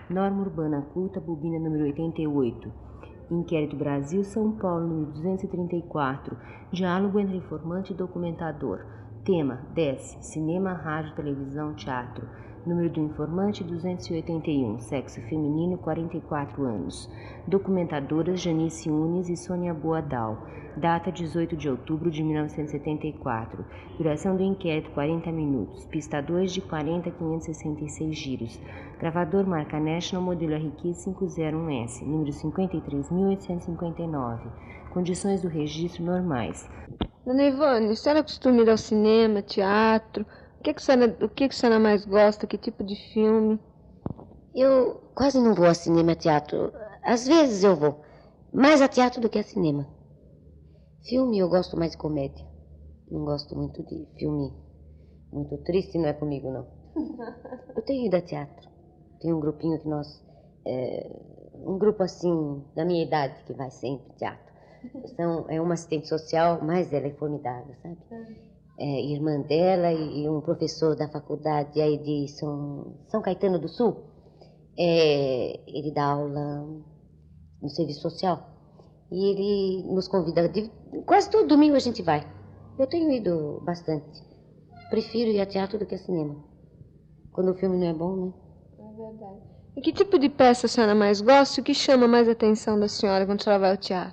Norma Urbana Culta, bobina número 88. Inquérito Brasil, São Paulo, número 234. Diálogo entre informante e documentador. Tema: 10. Cinema, rádio, televisão, teatro. Número do informante: 281. Sexo feminino: 44 anos. Documentadoras: Janice Unes e Sônia Boadal. Data: 18 de outubro de 1974. Duração do inquérito: 40 minutos. Pista 2 de 40 a 566 giros. Gravador marca National, modelo RQ501S, número 53.859. Condições do registro normais. Dona Ivone, a senhora costuma ir ao cinema, teatro? O que a senhora mais gosta? Que tipo de filme? Eu quase não vou a cinema, teatro. Às vezes eu vou. Mais a teatro do que a cinema. Filme eu gosto mais de comédia. Não gosto muito de filme muito triste, não é comigo, não. Eu tenho ido a teatro. Tem um grupinho que nós... um grupo assim, da minha idade, que vai sempre teatro. É uma assistente social, mas ela é formidável, sabe? Irmã dela e um professor da faculdade aí de São Caetano do Sul. Ele dá aula no serviço social. E ele nos convida, quase todo domingo a gente vai. Eu tenho ido bastante. Prefiro ir a teatro do que a cinema. Quando o filme não é bom, né? É verdade. E que tipo de peça a senhora mais gosta? O que chama mais a atenção da senhora quando a senhora vai ao teatro?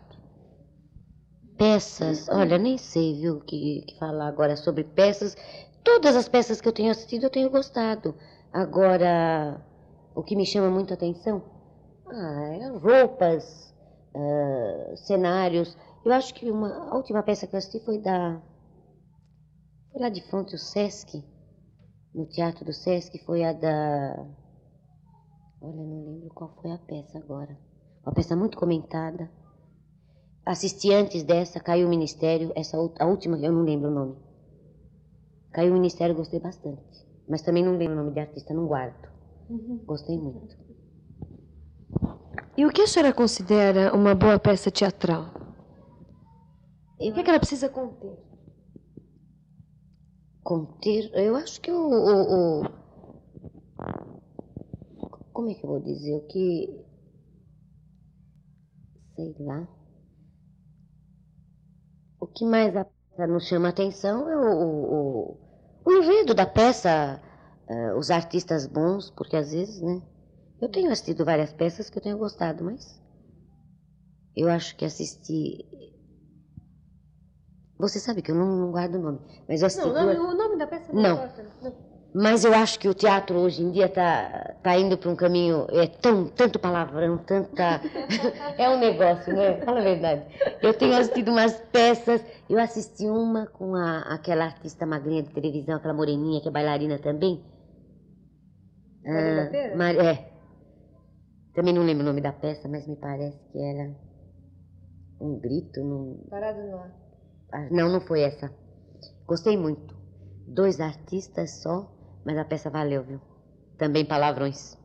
Peças, olha, nem sei, viu, que falar agora sobre peças. Todas as peças que eu tenho assistido eu tenho gostado. Agora, o que me chama muito a atenção? Roupas, cenários. Eu acho que a última peça que eu assisti foi lá de frente, o Sesc, no Teatro do Sesc, foi a da... Olha, não lembro qual foi a peça agora. Uma peça muito comentada. Assisti antes dessa, Caiu o Ministério, a última, eu não lembro o nome. Caiu o Ministério, gostei bastante. Mas também não lembro o nome de artista, não guardo. Gostei muito. E o que a senhora considera uma boa peça teatral? O que ela precisa conter? Conter, eu acho que como é que eu vou dizer? O que... Sei lá. O que mais a peça nos chama a atenção é o enredo da peça, os artistas bons, porque às vezes, né? Eu tenho assistido várias peças que eu tenho gostado, mas eu acho que assisti... Você sabe que eu não guardo o nome, mas eu assisti o nome da peça não importa. Não. Mas eu acho que o teatro hoje em dia tá indo para um caminho, tanto palavrão, tanta... É um negócio, né? Fala a verdade. Eu tenho assistido umas peças, eu assisti uma com aquela artista magrinha de televisão, aquela moreninha que é bailarina também. Também não lembro o nome da peça, mas me parece que era um grito. Parado no ar. Não foi essa. Gostei muito. 2 artistas só. Mas a peça valeu, viu? Também palavrões.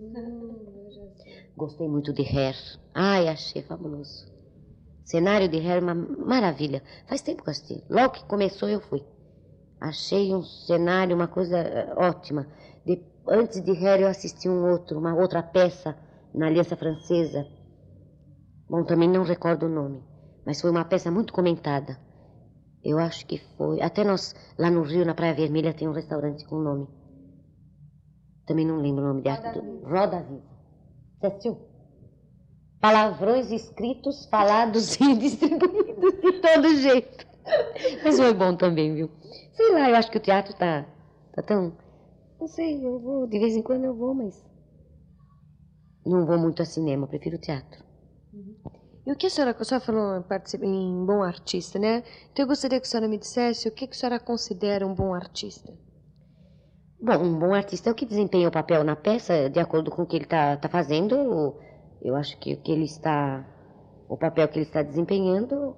Gostei muito de Hair. Ai, achei fabuloso. Cenário de Hair, uma maravilha. Faz tempo que eu assisti. Logo que começou, eu fui. Achei um cenário, uma coisa ótima. Antes de Hair, eu assisti uma outra peça na Aliança Francesa. Bom, também não recordo o nome. Mas foi uma peça muito comentada. Eu acho que foi... Até nós, lá no Rio, na Praia Vermelha, tem um restaurante com o nome. Também não lembro o nome de arte. Roda Viva. Você assistiu? Palavrões escritos, falados e distribuídos de todo jeito. Mas foi bom também, viu? Sei lá, eu acho que o teatro tá tão... Não sei, eu vou... De vez em quando eu vou, mas... Não vou muito a cinema, eu prefiro o teatro. E o que a senhora falou em bom artista, né? Então eu gostaria que a senhora me dissesse o que a senhora considera um bom artista. Bom, um bom artista é o que desempenha o papel na peça de acordo com o que ele tá fazendo. Eu acho que o papel que ele está desempenhando,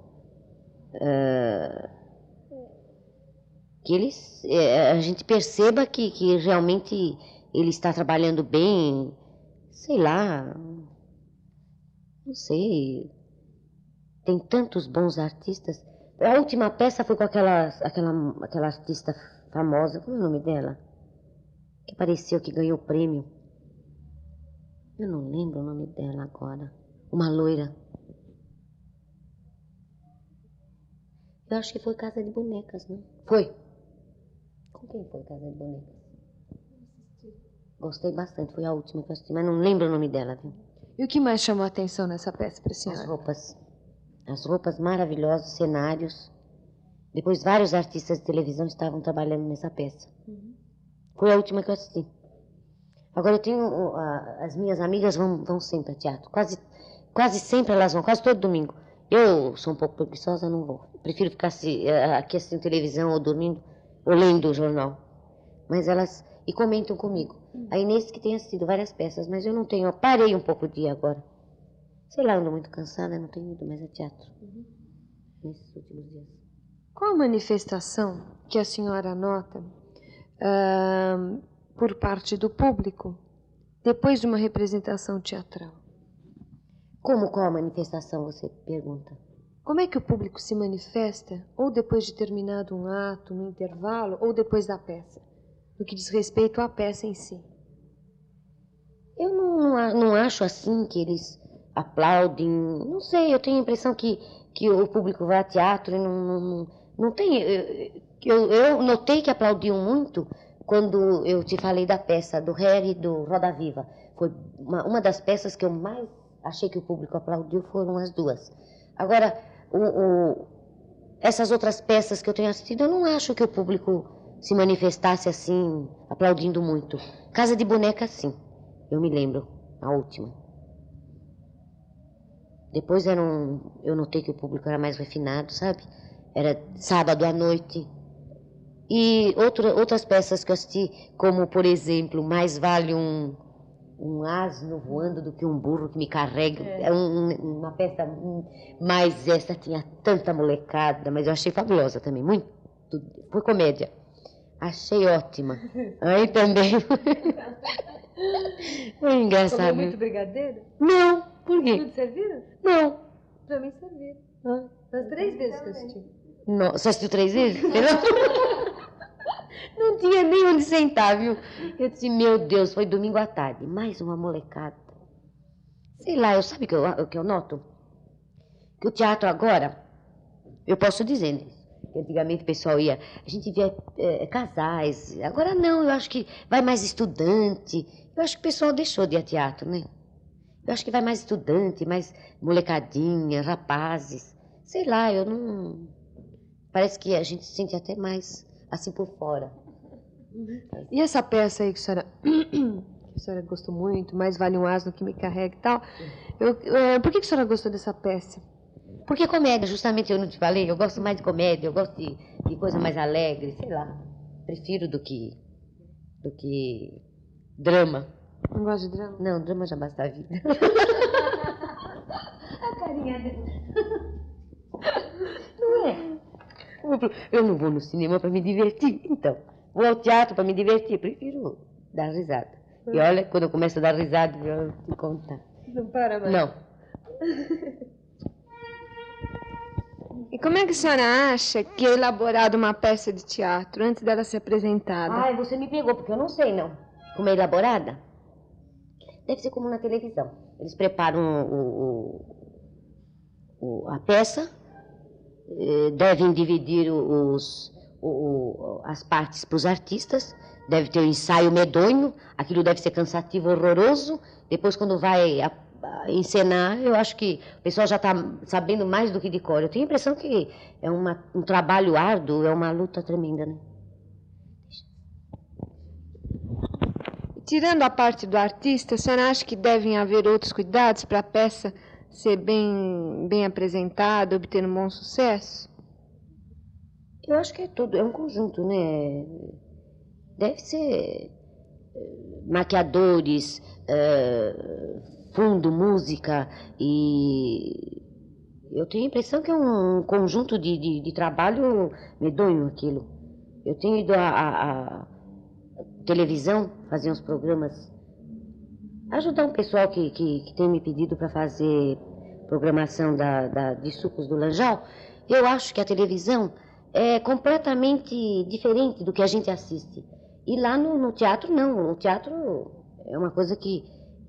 que a gente perceba que realmente ele está trabalhando bem, sei lá, não sei... Tem tantos bons artistas. A última peça foi com aquela artista famosa, como é o nome dela? Que pareceu que ganhou o prêmio. Eu não lembro o nome dela agora. Uma loira. Eu acho que foi Casa de Bonecas, não? Foi. Com quem foi Casa de Bonecas? Gostei bastante, foi a última que eu assisti, mas não lembro o nome dela, viu? E o que mais chamou a atenção nessa peça para a As senhora? roupas. As roupas maravilhosas, cenários. Depois vários artistas de televisão estavam trabalhando nessa peça. Foi a última que eu assisti. Agora eu tenho... as minhas amigas vão sempre ao teatro. Quase sempre elas vão, quase todo domingo. Eu sou um pouco preguiçosa, não vou. Prefiro ficar aqui assistindo televisão ou dormindo ou lendo o jornal. Mas elas... E comentam comigo. A Inês que tem assistido várias peças, mas eu não tenho... Eu parei um pouco o dia agora. Sei lá, ando muito cansada, não tenho ido mais ao teatro. Nesses últimos dias. Qual a manifestação que a senhora nota por parte do público depois de uma representação teatral? Qual a manifestação, você pergunta? Como é que o público se manifesta, ou depois de terminado um ato, no intervalo, ou depois da peça, no que diz respeito à peça em si? Eu não acho assim que eles aplaudem. Não sei, eu tenho a impressão que o público vai ao teatro e não tem... Eu notei que aplaudiam muito quando eu te falei da peça do Harry e do Roda Viva. Foi uma das peças que eu mais achei que o público aplaudiu, foram as duas. Agora, essas outras peças que eu tenho assistido, eu não acho que o público se manifestasse assim, aplaudindo muito. Casa de Boneca, sim. Eu me lembro, a última. Depois eu notei que o público era mais refinado, sabe? Era sábado à noite. E outras peças que eu assisti, como, por exemplo, Mais Vale um asno voando do que um burro que me carrega. É uma peça, mas essa tinha tanta molecada, mas eu achei fabulosa também, muito. Foi comédia. Achei ótima. Aí também. Foi engraçado. Comeu muito brigadeiro? Não, por quê? Tudo serviram? Não. Pra mim serviram. Das 3 vezes que eu assisti. Não, você assistiu 3 vezes? Não tinha nem onde sentar, viu? Eu disse, meu Deus, foi domingo à tarde. Mais uma molecada. Sei lá, sabe o que eu noto? Que o teatro agora, eu posso dizer, né? Antigamente o pessoal a gente via casais. Agora não, eu acho que vai mais estudante. Eu acho que o pessoal deixou de ir a teatro, né? Eu acho que vai mais estudante, mais molecadinha, rapazes. Sei lá, eu não... Parece que a gente se sente até mais assim por fora. E essa peça aí que a senhora gostou muito, Mais Vale um Asno que me carrega e tal. Por que a senhora gostou dessa peça? Porque comédia, justamente eu não te falei, eu gosto mais de comédia, eu gosto de coisa mais alegre, sei lá. Prefiro do que drama. Não gosta de drama? Não, drama já basta a vida. A carinha dela. Não é? Eu não vou no cinema para me divertir, então. Vou ao teatro para me divertir, prefiro dar risada. E olha, quando eu começo a dar risada, eu te contar. Não para mais? Não. E como é que a senhora acha que é elaborada uma peça de teatro antes dela ser apresentada? Ai, você me pegou, porque eu não sei, não. Como é elaborada? Deve ser como na televisão. Eles preparam a peça, devem dividir as partes para os artistas, deve ter um ensaio medonho, aquilo deve ser cansativo, horroroso. Depois, quando vai encenar, eu acho que o pessoal já está sabendo mais do que de cor. Eu tenho a impressão que é um trabalho árduo, é uma luta tremenda, né? Tirando a parte do artista, a senhora acha que devem haver outros cuidados para a peça ser bem apresentada, obter um bom sucesso? Eu acho que é tudo, é um conjunto, né? Deve ser maquiadores, fundo, música, e eu tenho a impressão que é um conjunto de trabalho medonho aquilo. Eu tenho ido à televisão fazer uns programas, ajudar um pessoal que tem me pedido para fazer programação de sucos do Lanjal. Eu acho que a televisão é completamente diferente do que a gente assiste. E lá no teatro, não. O teatro é uma coisa que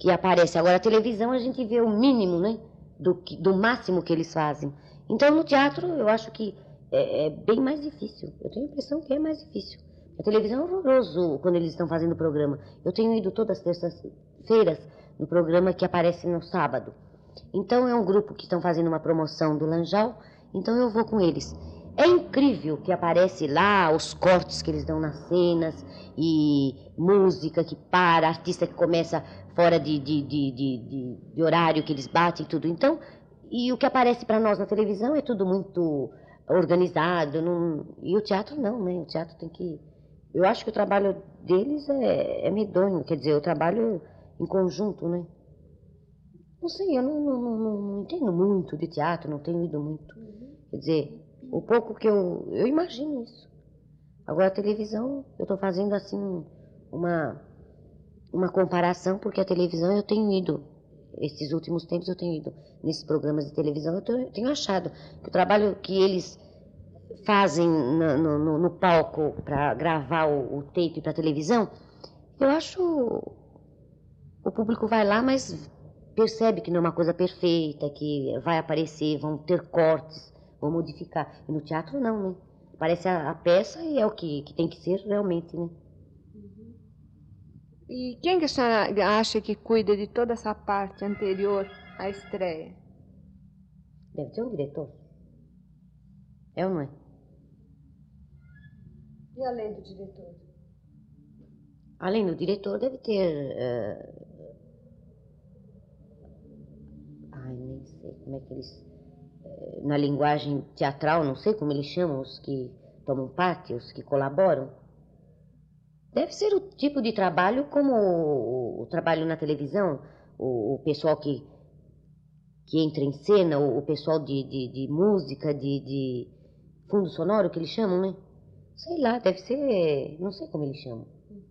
que aparece. Agora, a televisão, a gente vê o mínimo, né? Do máximo que eles fazem. Então, no teatro, eu acho que é bem mais difícil. Eu tenho a impressão que é mais difícil. A televisão é horroroso quando eles estão fazendo o programa. Eu tenho ido todas as terças-feiras no programa que aparece no sábado. Então, é um grupo que estão fazendo uma promoção do Lanjal, então eu vou com eles. É incrível que aparece lá os cortes que eles dão nas cenas, e música que para, artista que começa fora de horário que eles batem e tudo. Então, e o que aparece para nós na televisão é tudo muito organizado, e o teatro não, né? O teatro tem que... Eu acho que o trabalho deles é medonho, quer dizer, o trabalho em conjunto, né? Não sei, eu não entendo muito de teatro, não tenho ido muito. Quer dizer, o pouco que eu imagino isso. Agora, a televisão, eu estou fazendo assim uma comparação, porque a televisão eu tenho ido, esses últimos tempos eu tenho ido nesses programas de televisão, eu tenho achado que o trabalho que eles fazem no palco para gravar o tape para televisão, eu acho o público vai lá, mas percebe que não é uma coisa perfeita, que vai aparecer, vão ter cortes, vão modificar. E no teatro não, né? Aparece a peça e é o que tem que ser realmente, né? E quem que a senhora acha que cuida de toda essa parte anterior à estreia? Deve ter um diretor. É ou não é? E além do diretor? Além do diretor, deve ter... nem sei como é que eles... na linguagem teatral, não sei como eles chamam, os que tomam parte, os que colaboram. Deve ser o tipo de trabalho como o trabalho na televisão, o pessoal que entra em cena, o pessoal de música, de fundo sonoro, que eles chamam, né? Sei lá, deve ser... não sei como eles chamam.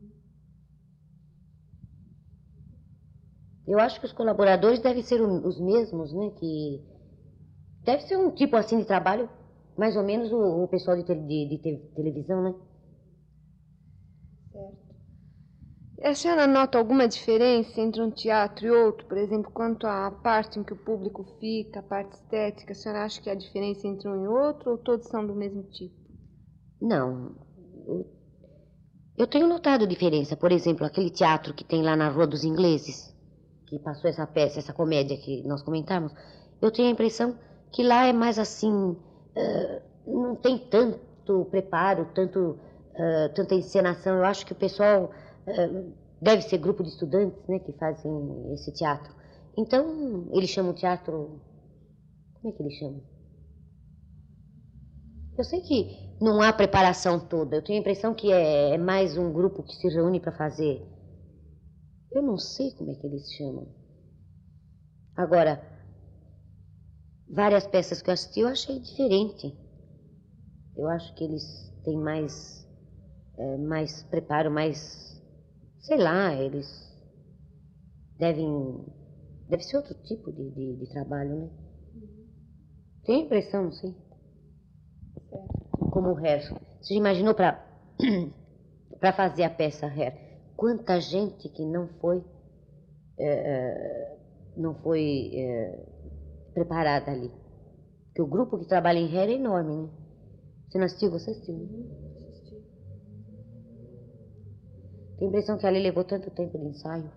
Eu acho que os colaboradores devem ser os mesmos, né? Que deve ser um tipo assim de trabalho, mais ou menos o pessoal de televisão, né? Certo. E a senhora nota alguma diferença entre um teatro e outro? Por exemplo, quanto à parte em que o público fica, a parte estética, a senhora acha que há diferença entre um e outro ou todos são do mesmo tipo? Não. Eu tenho notado diferença. Por exemplo, aquele teatro que tem lá na Rua dos Ingleses, que passou essa peça, essa comédia que nós comentamos, eu tenho a impressão que lá é mais assim, não tem tanto preparo, tanta encenação. Eu acho que o pessoal deve ser grupo de estudantes, né, que fazem esse teatro. Então, eles chamam teatro... Como é que eles chamam? Eu sei que não há preparação toda. Eu tenho a impressão que é mais um grupo que se reúne para fazer. Eu não sei como é que eles chamam. Agora, várias peças que eu assisti eu achei diferente. Eu acho que eles têm mais preparo, sei lá, eles deve ser outro tipo de trabalho, né? Tenho a impressão, não sei. Como o Hair. Você já imaginou para fazer a peça Hair? Quanta gente que não foi preparada ali. Porque o grupo que trabalha em Hair é enorme, né? Você não assistiu? Você assistiu? Assisti. Tenho a impressão que ali levou tanto tempo de ensaio.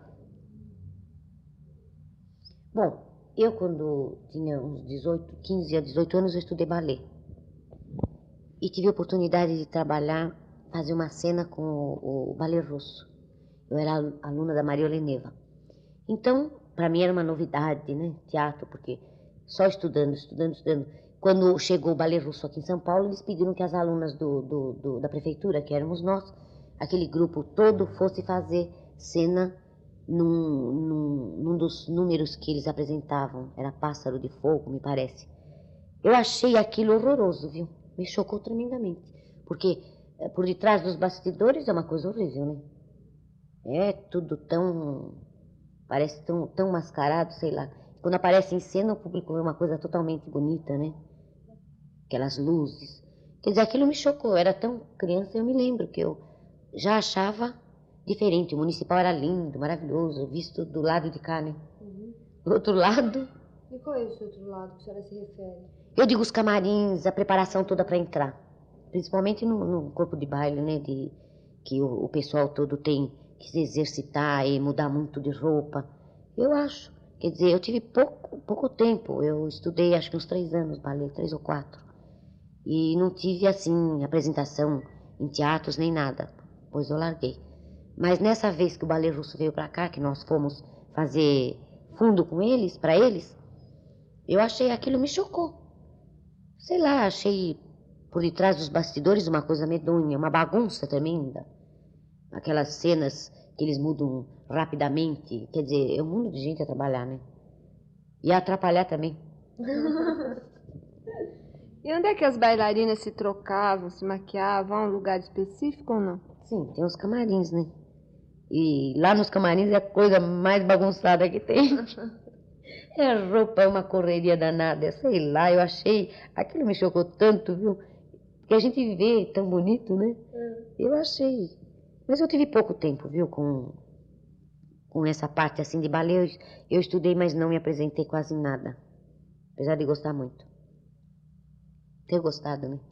Bom, eu quando tinha uns 15 a 18 anos, eu estudei balé. E tive a oportunidade de trabalhar, fazer uma cena com o balé russo. Eu era aluna da Maria Oleneva. Então, para mim era uma novidade, né? Teatro, porque só estudando. Quando chegou o balé russo aqui em São Paulo, eles pediram que as alunas da prefeitura, que éramos nós, aquele grupo todo, fosse fazer cena num dos números que eles apresentavam. Era Pássaro de Fogo, me parece. Eu achei aquilo horroroso, viu? Me chocou tremendamente. Porque por detrás dos bastidores é uma coisa horrível, né? É tudo parece tão mascarado, sei lá. Quando aparece em cena, o público vê uma coisa totalmente bonita, né? Aquelas luzes. Quer dizer, aquilo me chocou. Eu era tão criança, eu me lembro que eu já achava diferente. O municipal era lindo, maravilhoso, visto do lado de cá, né? Do outro lado, E qual é esse outro lado que a senhora se refere? eu digo os camarins, a preparação toda para entrar. Principalmente no corpo de baile, né? Que o pessoal todo tem que se exercitar e mudar muito de roupa. Eu acho. Quer dizer, eu tive pouco tempo. Eu estudei acho que uns 3 anos balé, 3 ou 4. E não tive, assim, apresentação em teatros nem nada. Pois eu larguei. Mas nessa vez que o balé russo veio para cá, que nós fomos fazer fundo com eles, para eles, eu achei aquilo me chocou. Sei lá, achei por detrás dos bastidores uma coisa medonha, uma bagunça tremenda. Aquelas cenas que eles mudam rapidamente. Quer dizer, é um mundo de gente a trabalhar, né? E a atrapalhar também. E onde é que as bailarinas se trocavam, se maquiavam? Há um lugar específico ou não? Sim, tem os camarins, né? E lá nos camarins é a coisa mais bagunçada que tem. É roupa, é uma correria danada, sei lá, eu achei, aquilo me chocou tanto, viu? Porque a gente vê tão bonito, né? Eu achei. Mas eu tive pouco tempo, viu, com essa parte assim de balé. Eu estudei, mas não me apresentei quase em nada. Apesar de gostar muito. Ter gostado, né?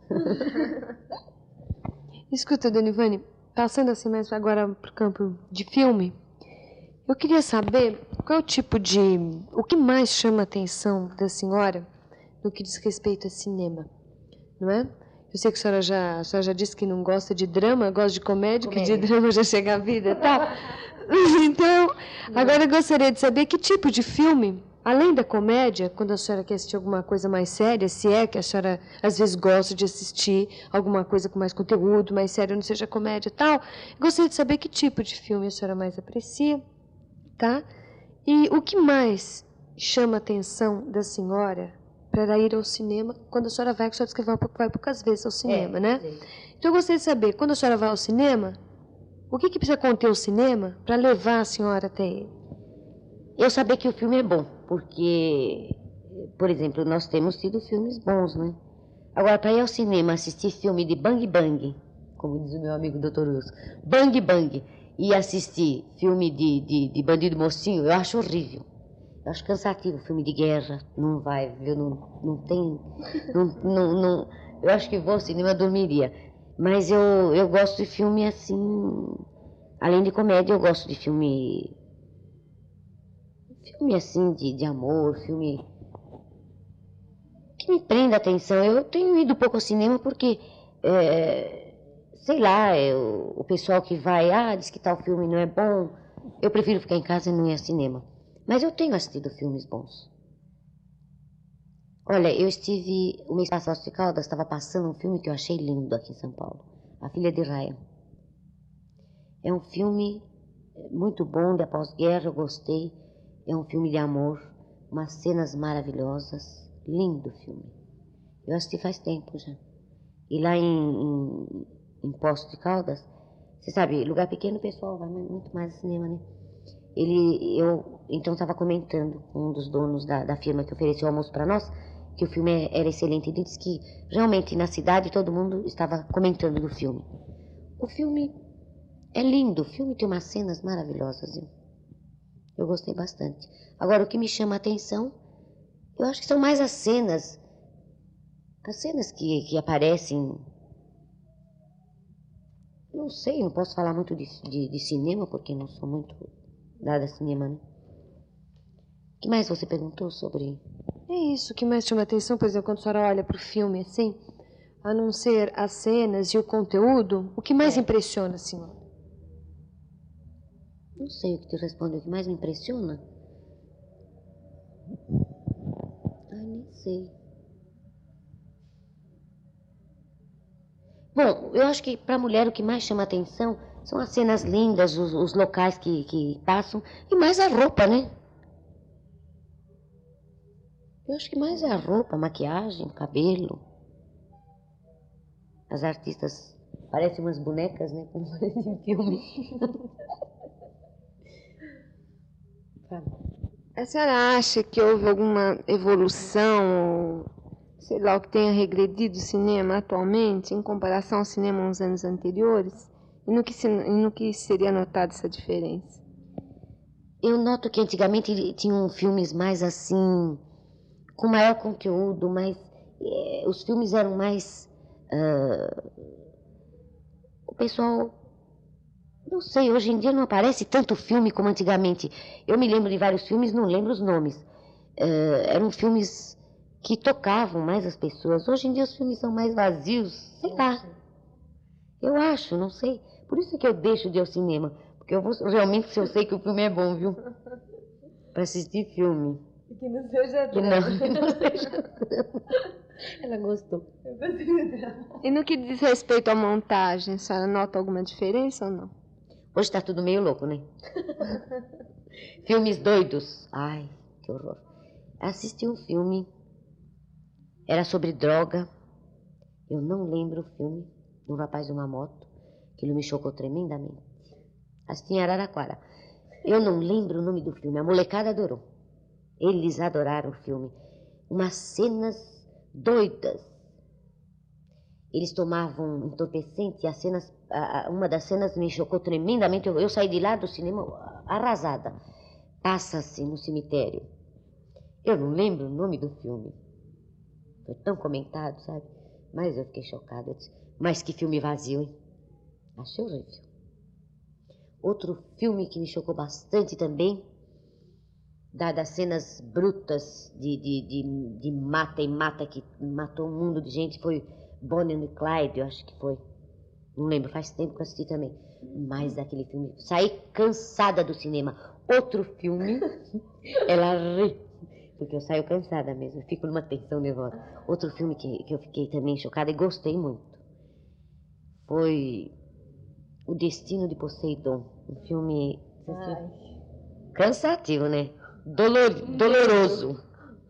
Escuta, Dona Ivane, passando assim mais agora pro campo de filme, eu queria saber qual é o tipo de... O que mais chama a atenção da senhora no que diz respeito a cinema, não é? Eu sei que a senhora já disse que não gosta de drama, gosta de comédia, que de drama já chega a vida e tal. Então, agora eu gostaria de saber que tipo de filme, além da comédia, quando a senhora quer assistir alguma coisa mais séria, se é que a senhora às vezes gosta de assistir alguma coisa com mais conteúdo, mais sério, não seja comédia e tal, eu gostaria de saber que tipo de filme a senhora mais aprecia, tá? E o que mais chama a atenção da senhora para ir ao cinema, quando a senhora vai, que a senhora disse que vai poucas vezes ao cinema, né? Sim. Então eu gostaria de saber, quando a senhora vai ao cinema, o que precisa conter o cinema para levar a senhora até ele? Eu saber que o filme é bom, porque, por exemplo, nós temos tido filmes bons, né? Agora, para ir ao cinema assistir filme de Bang Bang, como diz o meu amigo Dr. Wilson, Bang Bang, e assistir filme de bandido mocinho, eu acho horrível. Eu acho cansativo filme de guerra, não vai, viu? Não tem. Não, eu acho que vou ao cinema, eu dormiria. Mas eu gosto de filme assim. Além de comédia, eu gosto de filme. Filme assim, de amor, filme. Que me prenda a atenção. Eu tenho ido pouco ao cinema porque. Sei lá, o pessoal que vai, diz que tal filme não é bom. Eu prefiro ficar em casa e não ir ao cinema. Mas eu tenho assistido filmes bons. Olha, eu estive, o mês passado de Caldas, estava passando um filme que eu achei lindo aqui em São Paulo. A Filha de Ryan. É um filme muito bom, de pós-guerra, eu gostei. É um filme de amor, umas cenas maravilhosas. Lindo filme. Eu assisti faz tempo já. E lá em Poços de Caldas, você sabe, lugar pequeno o pessoal vai muito mais ao cinema, né? Eu então estava comentando com um dos donos da firma que ofereceu o almoço para nós, que o filme era excelente. Ele disse que realmente na cidade todo mundo estava comentando do filme. O filme é lindo, o filme tem umas cenas maravilhosas, viu? Eu gostei bastante. Agora, o que me chama a atenção, eu acho que são mais as cenas que aparecem. Não sei, não posso falar muito de cinema, porque não sou muito dada a cinema, né? O que mais você perguntou sobre? É isso, o que mais chama a atenção, por exemplo, quando a senhora olha para o filme assim, a não ser as cenas e o conteúdo, o que mais impressiona a senhora? Não sei o que te responde, o que mais me impressiona? Nem sei. Bom, eu acho que para a mulher o que mais chama a atenção são as cenas lindas, os locais que passam, e mais a roupa, né? Eu acho que mais é a roupa, a maquiagem, o cabelo. As artistas parecem umas bonecas, né? Como em filme. A senhora acha que houve alguma evolução, ou sei lá, o que tenha regredido o cinema atualmente, em comparação ao cinema nos anos anteriores? E no que seria notada essa diferença? Eu noto que antigamente tinham filmes mais assim, com maior conteúdo, mas os filmes eram mais. O pessoal, não sei, hoje em dia não aparece tanto filme como antigamente. Eu me lembro de vários filmes, não lembro os nomes. Eram filmes que tocavam mais as pessoas. Hoje em dia os filmes são mais vazios, sei lá. Eu acho, não sei. Por isso que eu deixo de ir ao cinema. Porque eu vou realmente se eu sei que o filme é bom, viu? Pra assistir filme. E que não seja Que não, que não seja. Ela gostou. E no que diz respeito à montagem, a senhora nota alguma diferença ou não? Hoje tá tudo meio louco, né? Filmes doidos. Ai, que horror. Assisti um filme. Era sobre droga. Eu não lembro o filme. De um rapaz de uma moto. Aquilo me chocou tremendamente. Assisti em Araraquara. Eu não lembro o nome do filme. A molecada adorou. Eles adoraram o filme. Umas cenas doidas. Eles tomavam entorpecente e as cenas, uma das cenas me chocou tremendamente. Eu saí de lá do cinema arrasada. Passa-se no cemitério. Eu não lembro o nome do filme. Foi tão comentado, sabe? Mas eu fiquei chocada. Eu disse, mas que filme vazio, hein? Achei horrível. Outro filme que me chocou bastante também, dadas cenas brutas de mata e mata, que matou um mundo de gente, foi Bonnie and Clyde, eu acho que foi. Não lembro, faz tempo que eu assisti também. Mas aquele filme, saí cansada do cinema. Outro filme, ela ri, porque eu saio cansada mesmo, eu fico numa tensão nervosa. Outro filme que eu fiquei também chocada e gostei muito, foi O Destino de Poseidon, um filme cansativo, né? Doloroso.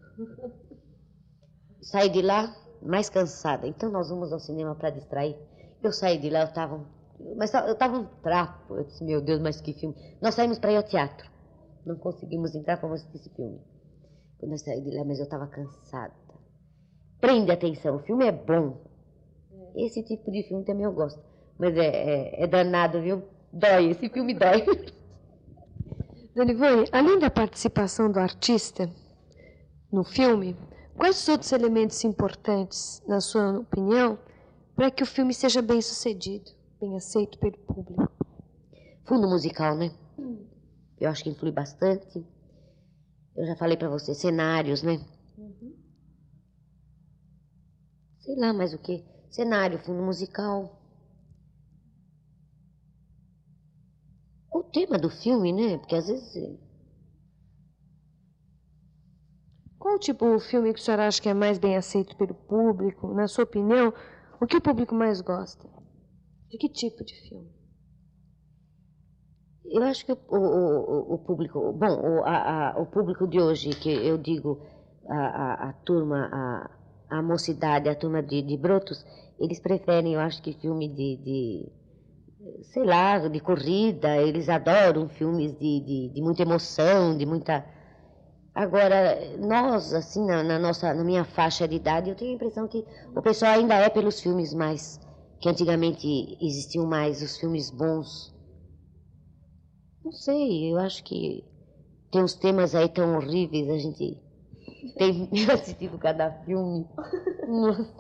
Saí de lá mais cansada. Então nós vamos ao cinema para distrair. Eu saí de lá, eu tava um trapo. Eu disse, meu Deus, mas que filme. Nós saímos para ir ao teatro. Não conseguimos entrar para assistir esse filme. Quando eu saí de lá, mas eu estava cansada. Prende atenção, o filme é bom. Esse tipo de filme também eu gosto. Mas é danado, viu? Dói, esse filme dói. Dona Ivone, além da participação do artista no filme, quais os outros elementos importantes, na sua opinião, para que o filme seja bem sucedido, bem aceito pelo público? Fundo musical, né? Eu acho que influi bastante. Eu já falei para você, cenários, né? Sei lá mais o que. Cenário, fundo musical. O tema do filme, né? Porque às vezes... Qual tipo de filme que a senhora acha que é mais bem aceito pelo público? Na sua opinião, o que o público mais gosta? De que tipo de filme? Eu acho que o público... Bom, o público de hoje, que eu digo, a turma, a mocidade, a turma de brotos, eles preferem, eu acho que filme sei lá, de corrida, eles adoram filmes de muita emoção, de muita... Agora, nós, assim, na minha faixa de idade, eu tenho a impressão que o pessoal ainda é pelos filmes mais, que antigamente existiam mais, os filmes bons. Não sei, eu acho que tem uns temas aí tão horríveis, a gente tem assistido cada filme. Nossa.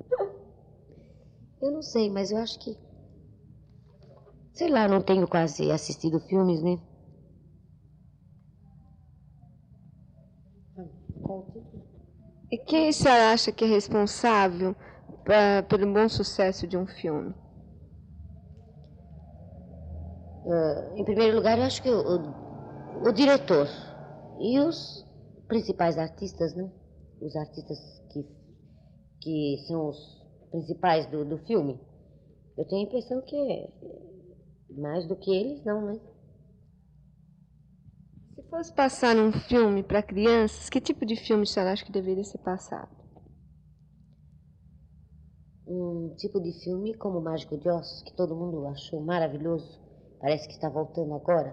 Eu não sei, mas eu acho que... Sei lá, não tenho quase assistido filmes, né? E quem você acha que é responsável pelo bom sucesso de um filme? Em primeiro lugar, eu acho que o diretor e os principais artistas, né? Os artistas que são os principais do filme. Eu tenho a impressão que é mais do que eles, não, né? Se fosse passar um filme para crianças, que tipo de filme você acha que deveria ser passado? Um tipo de filme como o Mágico de Oz, que todo mundo achou maravilhoso, parece que está voltando agora.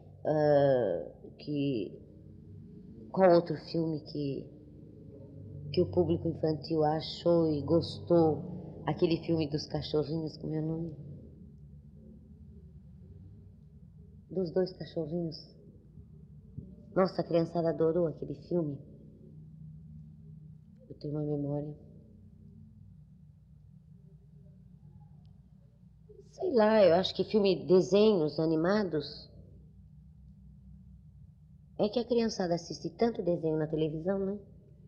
Qual outro filme que o público infantil achou e gostou? Aquele filme dos cachorrinhos, como é o nome? dos dois cachorrinhos. Nossa, a criançada adorou aquele filme. Eu tenho uma memória. Sei lá, eu acho que desenhos animados. É que a criançada assiste tanto desenho na televisão, né?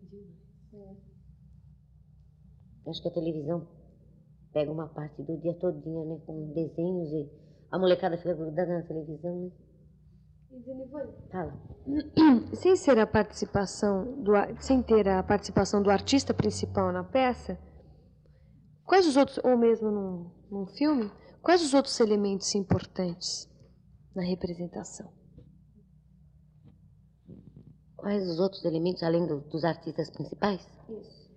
Acho que a televisão pega uma parte do dia todinha, né? Com desenhos e a molecada fica grudada na televisão, né? Fala. Sem ter a participação do artista principal na peça, quais os outros, ou mesmo num filme, quais os outros elementos importantes na representação? Quais os outros elementos, além dos artistas principais? Isso.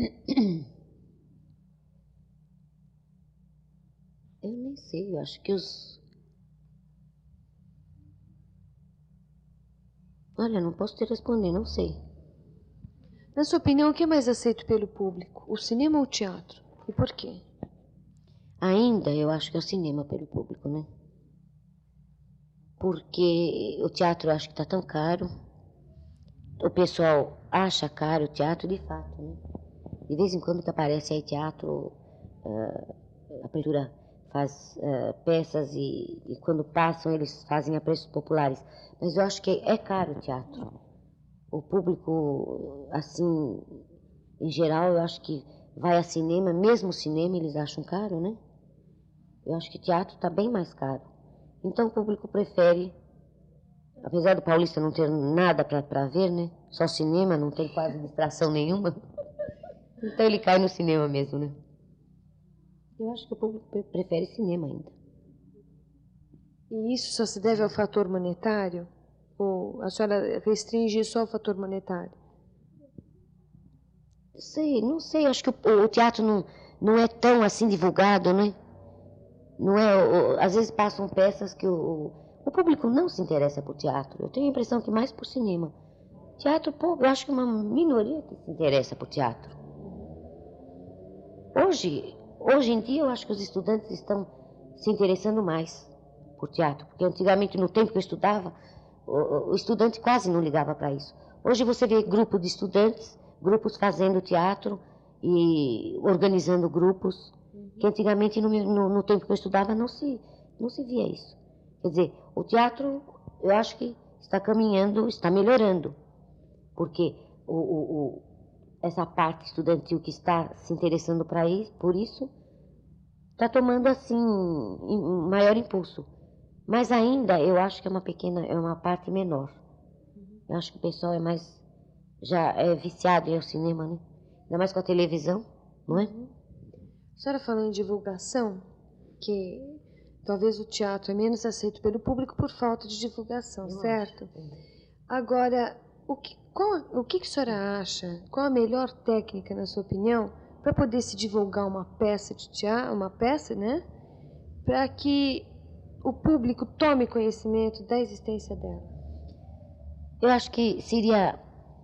Eu nem sei, eu acho que Olha, não posso te responder, não sei. Na sua opinião, o que é mais aceito pelo público, o cinema ou o teatro? E por quê? Ainda eu acho que é o cinema pelo público, né? Porque o teatro eu acho que está tão caro. O pessoal acha caro o teatro, de fato, né? De vez em quando que aparece aí teatro, a prefeitura faz peças e quando passam eles fazem a preços populares. Mas eu acho que é caro o teatro. O público, assim, em geral, eu acho que vai a cinema, mesmo o cinema eles acham caro, né? Eu acho que teatro está bem mais caro. Então o público prefere, apesar do paulista não ter nada para ver, né? Só cinema, não tem quase distração nenhuma. Então ele cai no cinema mesmo, né? Eu acho que o público prefere cinema ainda. E isso só se deve ao fator monetário? Ou a senhora restringe só ao fator monetário? Não sei, acho que o teatro não é tão assim divulgado, né? Não é, às vezes passam peças que o público não se interessa por teatro. Eu tenho a impressão que mais por cinema. Teatro, pô, eu acho que uma minoria que se interessa por teatro. Hoje em dia, eu acho que os estudantes estão se interessando mais por teatro, porque antigamente, no tempo que eu estudava, o estudante quase não ligava para isso. Hoje você vê grupo de estudantes, grupos fazendo teatro e organizando grupos, que antigamente, no tempo que eu estudava, não se via isso. Quer dizer, o teatro, eu acho que está caminhando, está melhorando, porque essa parte estudantil que está se interessando por isso, está tomando assim um maior impulso. Mas ainda eu acho que é uma parte menor. Eu acho que o pessoal já é viciado em cinema, né? Ainda mais com a televisão, não é? A senhora falou em divulgação, que talvez o teatro é menos aceito pelo público por falta de divulgação, certo? Agora, o que a senhora acha? Qual a melhor técnica, na sua opinião, para poder se divulgar uma peça de teatro, né? Para que o público tome conhecimento da existência dela? Eu acho que seria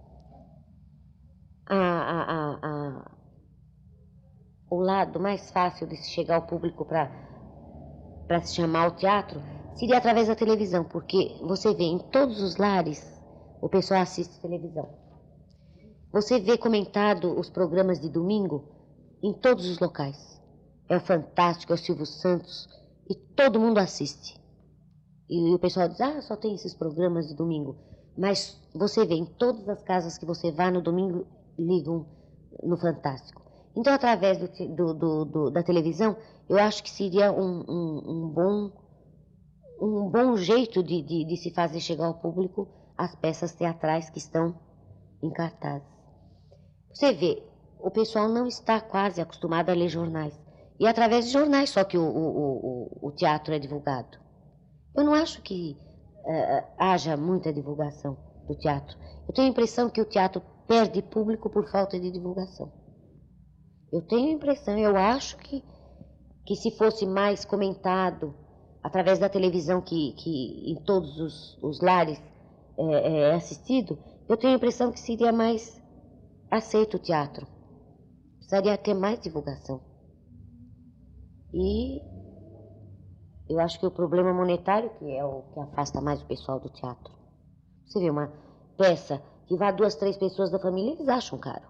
o lado mais fácil de se chegar ao público para se chamar ao teatro seria através da televisão, porque você vê em todos os lares o pessoal assiste televisão. Você vê comentado os programas de domingo em todos os locais. É o Fantástico, é o Silvio Santos, e todo mundo assiste. E o pessoal diz, só tem esses programas de domingo. Mas você vê em todas as casas que você vá no domingo, ligam no Fantástico. Então, através da televisão, eu acho que seria um bom jeito de se fazer chegar ao público as peças teatrais que estão em cartaz. Você vê, o pessoal não está quase acostumado a ler jornais. E é através de jornais só que o teatro é divulgado. Eu não acho que haja muita divulgação do teatro. Eu tenho a impressão que o teatro perde público por falta de divulgação. Eu tenho a impressão, eu acho que se fosse mais comentado através da televisão, que em todos os lares é assistido, eu tenho a impressão que seria mais aceito o teatro. Precisaria ter mais divulgação. E Eu acho que o problema monetário que é o que afasta mais o pessoal do teatro. Você vê uma peça que vá 2, 3 pessoas da família, eles acham caro.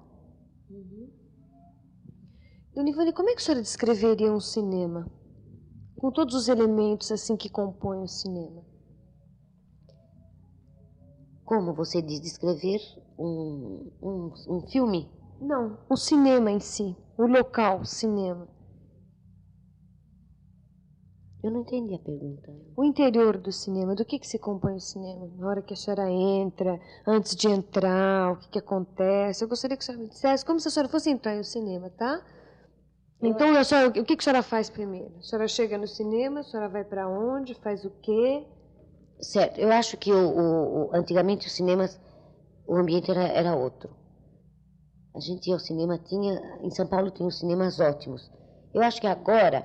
Dona Ivone, como é que a senhora descreveria um cinema? Com todos os elementos assim que compõem o cinema. Como você diz descrever um filme? Não, o cinema em si, o local, o cinema. Eu não entendi a pergunta. O interior do cinema, do que se compõe o cinema? Na hora que a senhora entra, antes de entrar, o que acontece? Eu gostaria que a senhora me dissesse como se a senhora fosse entrar em um cinema, tá? Então, a senhora, o que a senhora faz primeiro? A senhora chega no cinema, a senhora vai para onde, faz o quê? Certo, eu acho que antigamente os cinemas, o ambiente era outro. A gente ia ao cinema, em São Paulo tinha os cinemas ótimos. Eu acho que agora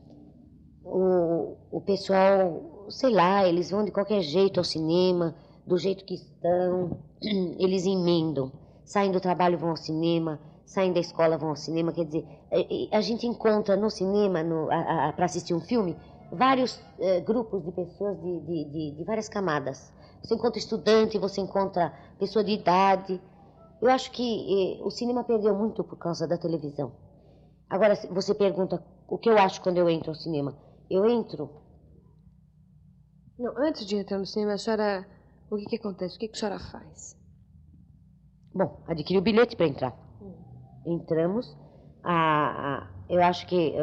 o pessoal, sei lá, eles vão de qualquer jeito ao cinema, do jeito que estão, eles emendam, saem do trabalho vão ao cinema, saem da escola vão ao cinema, quer dizer, a gente encontra no cinema, para assistir um filme, vários grupos de pessoas de várias camadas. Você encontra estudante, você encontra pessoa de idade. Eu acho que o cinema perdeu muito por causa da televisão. Agora, você pergunta o que eu acho quando eu entro ao cinema. Eu entro... Não, antes de entrar no cinema, a senhora... O que acontece? O que a senhora faz? Bom, adquiri o bilhete para entrar. Entramos. Eu acho que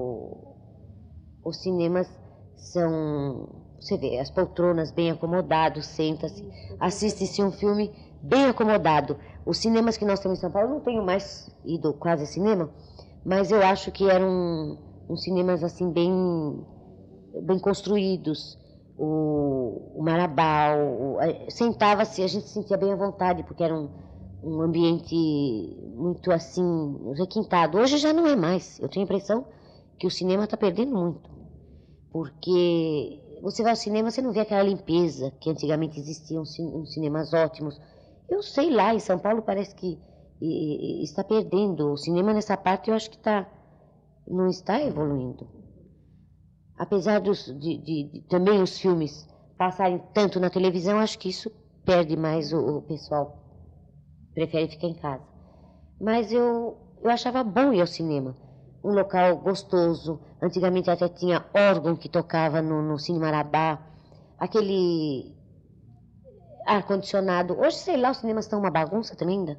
os cinemas são... Você vê, as poltronas bem acomodadas, senta-se, assiste-se um filme bem acomodado. Os cinemas que nós temos em São Paulo, eu não tenho mais ido quase a cinema, mas eu acho que eram uns cinemas assim bem construídos. O Marabá, sentava-se, a gente se sentia bem à vontade, porque era um ambiente muito assim, requintado. Hoje já não é mais. Eu tenho a impressão que o cinema está perdendo muito, porque você vai ao cinema, você não vê aquela limpeza que antigamente existiam, uns cinemas ótimos. Eu sei lá, em São Paulo parece que está perdendo. O cinema nessa parte eu acho que não está evoluindo. Apesar também os filmes passarem tanto na televisão, acho que isso perde mais o pessoal. Prefere ficar em casa. Mas eu achava bom ir ao cinema. Um local gostoso. Antigamente até tinha órgão que tocava no Cine Marabá. Aquele ar-condicionado. Hoje, sei lá, os cinemas estão uma bagunça tremenda.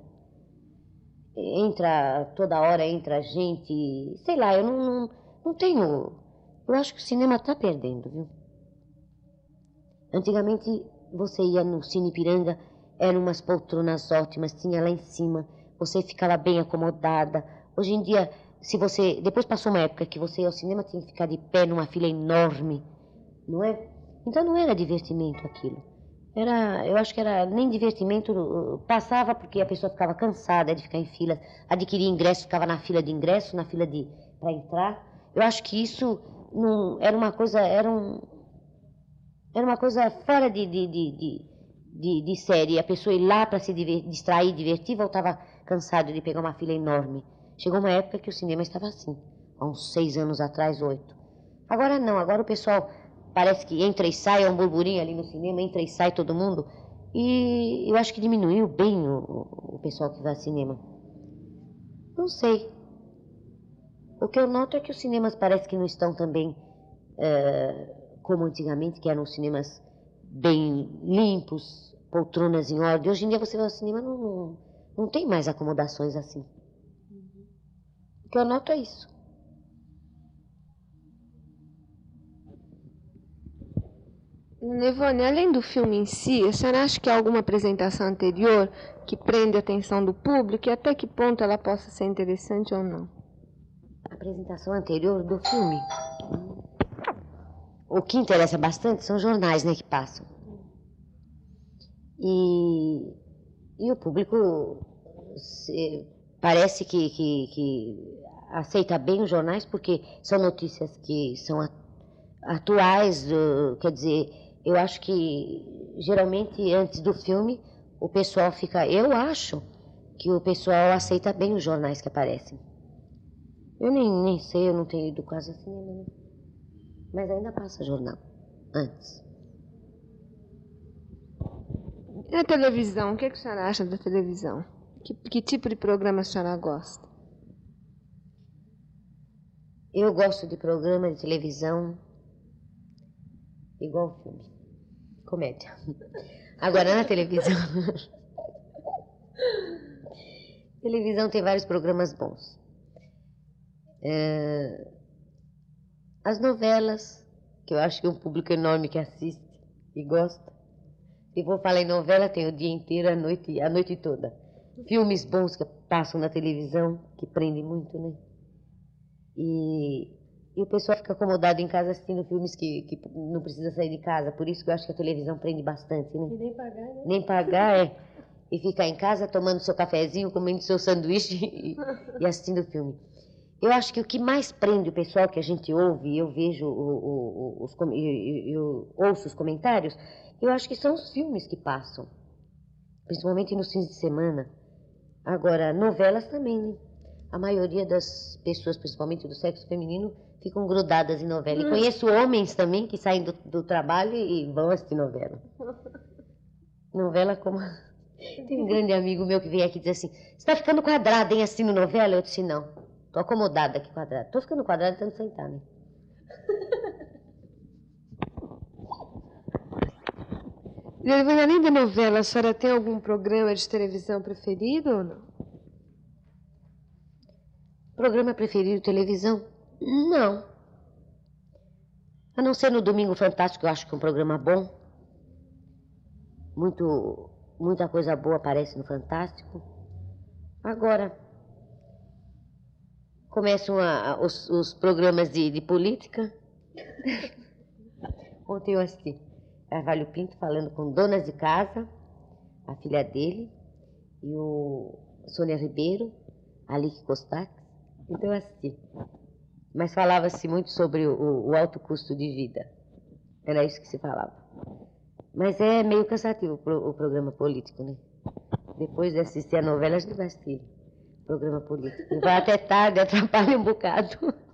Toda hora entra gente. Sei lá, eu não tenho... Eu acho que o cinema está perdendo, viu? Antigamente você ia no Cine Ipiranga, eram umas poltronas ótimas, tinha lá em cima, você ficava bem acomodada. Hoje em dia, depois passou uma época que você ia ao cinema, tinha que ficar de pé numa fila enorme, não é? Então não era divertimento aquilo. Eu acho que era nem divertimento, passava porque a pessoa ficava cansada de ficar em fila, adquiria ingresso, ficava na fila de ingresso, na fila para entrar. Eu acho que isso era uma coisa fora de série. A pessoa ir lá para se distrair, divertir, voltava cansado de pegar uma fila enorme. Chegou uma época que o cinema estava assim, há uns 6 anos atrás, 8. Agora não, agora o pessoal parece que entra e sai, é um burburinho ali no cinema, entra e sai todo mundo. E eu acho que diminuiu bem o pessoal que vai ao cinema. Não sei. O que eu noto é que os cinemas parece que não estão também como antigamente, que eram cinemas bem limpos, poltronas em ordem. Hoje em dia você vai ao cinema, não tem mais acomodações assim. O que eu noto é isso. Ivone, além do filme em si, a senhora acha que há alguma apresentação anterior que prende a atenção do público e até que ponto ela possa ser interessante ou não? A apresentação anterior do filme? O que interessa bastante são os jornais, né, que passam. E o público parece que aceita bem os jornais porque são notícias que são atuais, quer dizer, eu acho que geralmente antes do filme o pessoal eu acho que o pessoal aceita bem os jornais que aparecem. Eu nem sei, eu não tenho ido quase ao cinema, né? Mas ainda passa jornal, antes. E a televisão? O que a senhora acha da televisão? Que tipo de programa a senhora gosta? Eu gosto de programa de televisão igual filme. Comédia. Agora, na televisão... televisão tem vários programas bons. As novelas, que eu acho que é um público enorme que assiste e gosta. Se vou falar em novela, tem o dia inteiro, a noite toda. Filmes bons que passam na televisão, que prendem muito, né? E o pessoal fica acomodado em casa assistindo filmes que não precisa sair de casa. Por isso que eu acho que a televisão prende bastante, né? E nem pagar, né? Nem pagar, é. E ficar em casa tomando seu cafezinho, comendo seu sanduíche e assistindo filme. Eu acho que o que mais prende o pessoal que a gente ouve, eu vejo, eu ouço os comentários, eu acho que são os filmes que passam. Principalmente nos fins de semana. Agora, novelas também, né? A maioria das pessoas, principalmente do sexo feminino, ficam grudadas em novela. E conheço homens também que saem do trabalho e vão assistir novela. Novela como... Tem um grande amigo meu que vem aqui e diz assim, você está ficando quadrada, hein, assistindo novela? Eu disse, não, estou acomodada aqui quadrada. Estou ficando quadrada tanto sentar, né? Além da novela, a senhora tem algum programa de televisão preferido ou não? Programa preferido de televisão? Não. A não ser no Domingo Fantástico, eu acho que é um programa bom. Muita coisa boa aparece no Fantástico. Agora, começam os programas de política. Ontem eu assisti Carvalho Pinto falando com donas de casa, a filha dele, e o Sônia Ribeiro, Alice Kostak. Então eu assisti. Mas falava-se muito sobre o alto custo de vida. Era isso que se falava. Mas é meio cansativo o programa político, né? Depois de assistir a novela, a gente vai assistir o programa político. Vai até tarde, atrapalha um bocado.